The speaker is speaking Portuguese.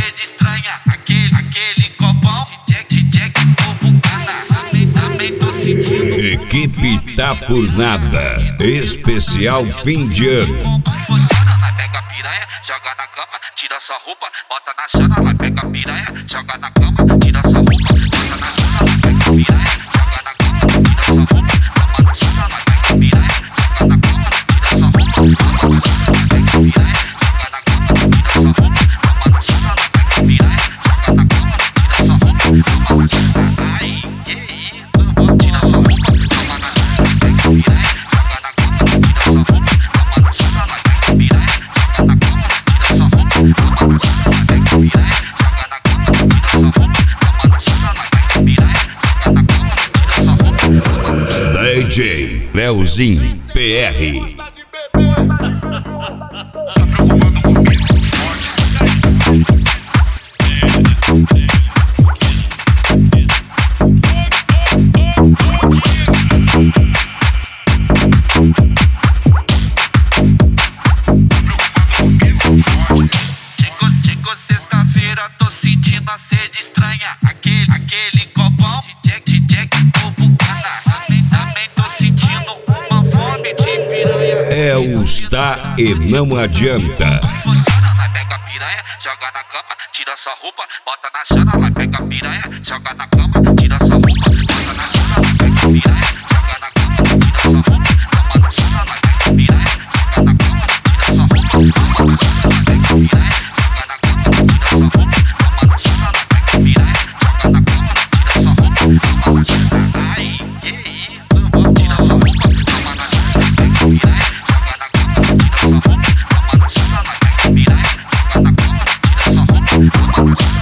sede estranha, aquele copão de Jack Bucana. Também tô sentindo. Equipe Tá Por Nada, especial fim de ano. Funciona, nós pega a piranha, joga na cama, tira sua roupa, bota na chana. Nós pega a piranha, joga na cama, tira sua roupa, bota na chana. Nós pega a piranha, joga na cama, tira sua roupa, toma na chana. Nós pega a piranha, joga na cama, tira sua roupa, toma na chana. Nós pega a piranha, joga na cama, tira sua roupa, toma na chana. Nós pega a piranha, joga na cama, tira sua roupa, toma na chana. Ai, que isso, mano, tira sua roupa, toma na chana. Nós pega a piranha, joga na cama, tira sua roupa, toma na chana. Nós pega a piranha, joga na cama, tira sua roupa, toma na chana. Nós pega a piranha, joga na cama, tira sua roupa, toma na chana. Nós pega a piranha, joga na cama, tira sua roupa, toma na chana. DJ Leozinho PR. Chegou sexta-feira, tô sentindo a sede estranha, aquele copão de Jack Bucana. Também tô sentindo uma fome de piranha. É os Tá e não adianta. Funciona, nós pega a piranha, joga na cama, tira sua roupa, bota na chana. Nós pega a piranha, joga na cama, tira sua roupa, bota na chana. Nós pega a piranha, joga na cama, tira sua roupa, toma na chana. Nós pega a piranha, joga na cama, tira sua roupa, toma na chana. Nós pega a piranha, joga na cama, tira sua roupa, toma na chana. Nós pega a piranha, joga na cama, tira sua roupa, toma na chana. Ai, que isso, mano, tira sua roupa, toma na chana. Nós pega a piranha, joga na cama, tira sua roupa, toma na chana. Nós pega a piranha, joga na cama, tira sua roupa, toma na chana.